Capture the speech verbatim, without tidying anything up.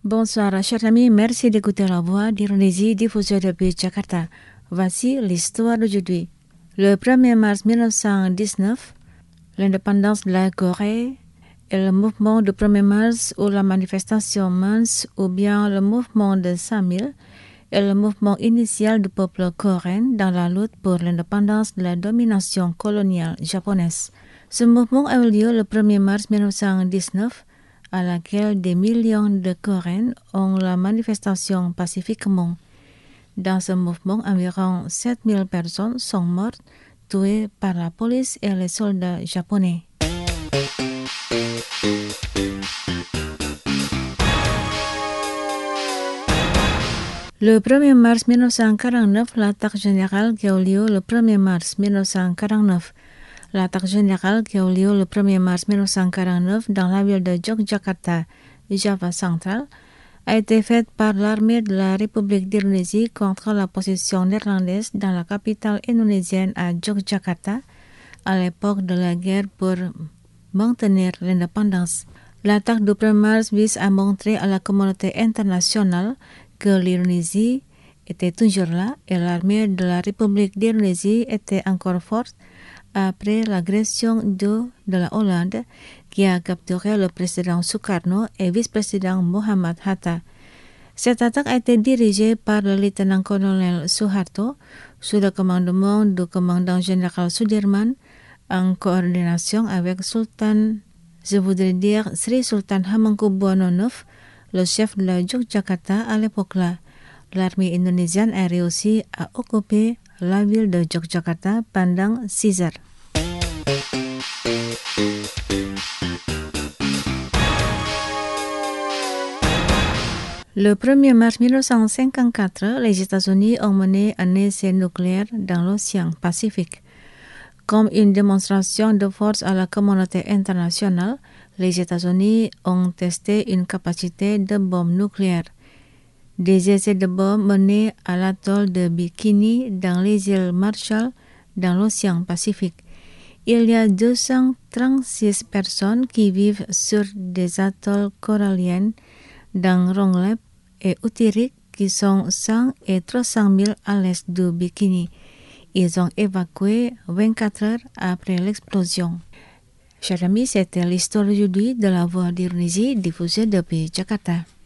Bonsoir, chers amis. Merci d'écouter la voix d'Indonésie diffusée depuis Jakarta. Voici l'histoire d'aujourd'hui. Le premier mars mille neuf cent dix-neuf, l'indépendance de la Corée et le mouvement du premier mars ou la manifestation mince ou bien le mouvement de cinq mille est le mouvement initial du peuple coréen dans la lutte pour l'indépendance de la domination coloniale japonaise. Ce mouvement a eu lieu le premier mars mille neuf cent dix-neuf, à laquelle des millions de Coréens ont la manifestation pacifiquement. Dans ce mouvement, environ sept mille personnes sont mortes, tuées par la police et les soldats japonais. Le premier mars mille neuf cent quarante-neuf, l'attaque générale qui a eu lieu le premier mars mille neuf cent quarante-neuf. L'attaque générale qui a eu lieu le premier mars mille neuf cent quarante-neuf dans la ville de Yogyakarta, Java central, a été faite par l'armée de la République d'Indonésie contre la position néerlandaise dans la capitale indonésienne à Yogyakarta à l'époque de la guerre pour maintenir l'indépendance. L'attaque du premier mars vise à montrer à la communauté internationale que l'Indonésie était toujours là et l'armée de la République d'Indonésie était encore forte après l'agression de, de la Hollande qui a capturé le président Sukarno et vice-président Muhammad Hatta. Cette attaque a été dirigée par le lieutenant-colonel Suharto sous le commandement du commandant général Sudirman en coordination avec Sultan, je voudrais dire Sri Sultan Hamengkubuwono neuf, le chef de la Yogyakarta à l'époque-là. L'armée indonésienne a réussi à occuper la ville de Yogyakarta pendant six heures. Le premier mars mille neuf cent cinquante-quatre, les États-Unis ont mené un essai nucléaire dans l'océan Pacifique. Comme une démonstration de force à la communauté internationale, les États-Unis ont testé une capacité de bombe nucléaire. Des essais de bombes menés à l'atoll de Bikini dans les îles Marshall dans l'océan Pacifique. Il y a deux cent trente-six personnes qui vivent sur des atolls coralliens dans Rongelap et Utirik qui sont cent et trois cent mille à l'est de Bikini. Ils ont évacué vingt-quatre heures après l'explosion. Chers amis, c'était l'histoire d'aujourd'hui de la voix d'Indonésie diffusée depuis Jakarta.